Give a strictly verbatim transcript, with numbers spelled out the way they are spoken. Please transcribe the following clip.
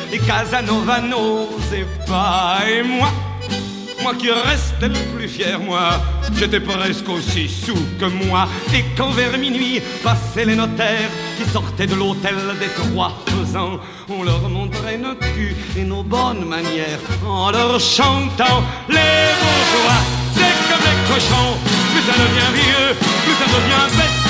et Casanova n'osait pas. Et moi, moi qui restais le plus fier, moi, j'étais presque aussi sous que moi. Et quand vers minuit passaient les notaires qui sortaient de l'hôtel des Trois Faisans, on leur montrait nos culs et nos bonnes manières en leur chantant les bourgeois, c'est comme les cochons. Plus ça devient vieux, plus ça devient bête.